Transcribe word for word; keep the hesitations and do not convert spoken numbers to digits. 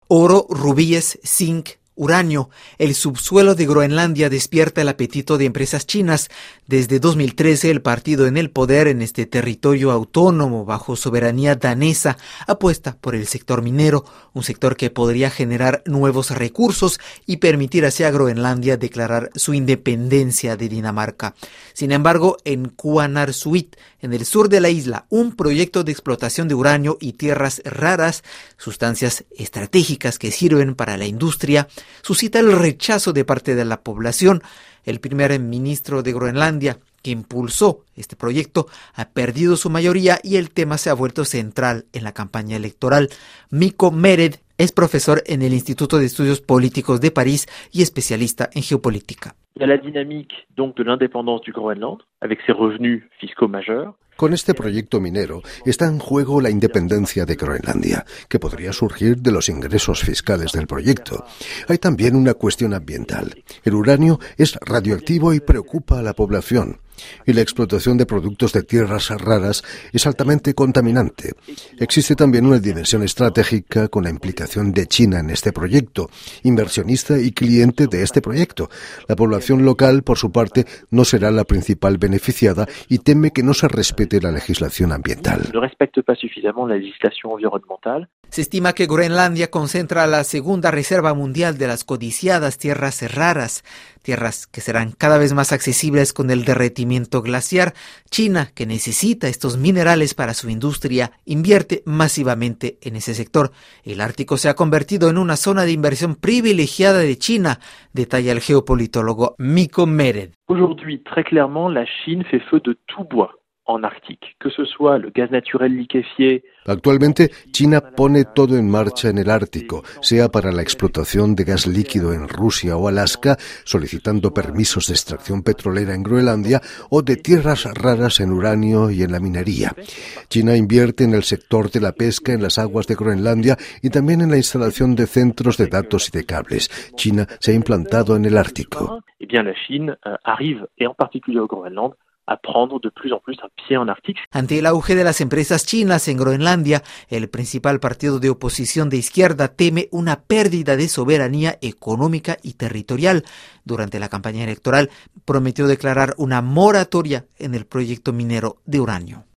Oro, rubíes, zinc, uranio. El subsuelo de Groenlandia despierta el apetito de empresas chinas. Desde dos mil trece, el partido en el poder en este territorio autónomo bajo soberanía danesa apuesta por el sector minero, un sector que podría generar nuevos recursos y permitir así a Groenlandia declarar su independencia de Dinamarca. Sin embargo, en Kuanarsuit, en el sur de la isla, un proyecto de explotación de uranio y tierras raras, sustancias estratégicas que sirven para la industria, suscita el rechazo de parte de la población. El primer ministro de Groenlandia, que impulsó este proyecto, ha perdido su mayoría y el tema se ha vuelto central en la campaña electoral. Mikko Mered es profesor en el Instituto de Estudios Políticos de París y especialista en geopolítica. Il y a la dynamique donc de l'indépendance du Groenland avec ses revenus fiscaux majeurs. Con este proyecto minero está en juego la independencia de Groenlandia, que podría surgir de los ingresos fiscales del proyecto. Hay también una cuestión ambiental. El uranio es radioactivo y preocupa a la población. Y la explotación de productos de tierras raras es altamente contaminante. Existe también una dimensión estratégica con la implicación de China en este proyecto, inversionista y cliente de este proyecto. La población local, por su parte, no será la principal beneficiada y teme que no se respete la legislación ambiental. No respecte pas suffisamment la legislación environnemental. Se estima que Groenlandia concentra la segunda reserva mundial de las codiciadas tierras raras, tierras que serán cada vez más accesibles con el derretimiento glaciar. China, que necesita estos minerales para su industria, invierte masivamente en ese sector. El Ártico se ha convertido en una zona de inversión privilegiada de China, detalla el geopolitólogo Mikko Mered. Aujourd'hui, très clairement, la Chine fait feu de tout bois en Arctique, que ce soit le gaz naturel liquéfié. Actualmente, China pone todo en marcha en el Ártico, sea para la explotación de gas líquido en Rusia o Alaska, solicitando permisos de extracción petrolera en Groenlandia, o de tierras raras en uranio y en la minería. China invierte en el sector de la pesca en las aguas de Groenlandia y también en la instalación de centros de datos y de cables. China se ha implantado en el Ártico. Eh bien, la Chine arrive, et en particulier au Groenland, a prendre de plus en plus un pied en Arctique. Ante el auge de las empresas chinas en Groenlandia, el principal partido de oposición de izquierda teme una pérdida de soberanía económica y territorial. Durante la campaña electoral prometió declarar una moratoria en el proyecto minero de uranio.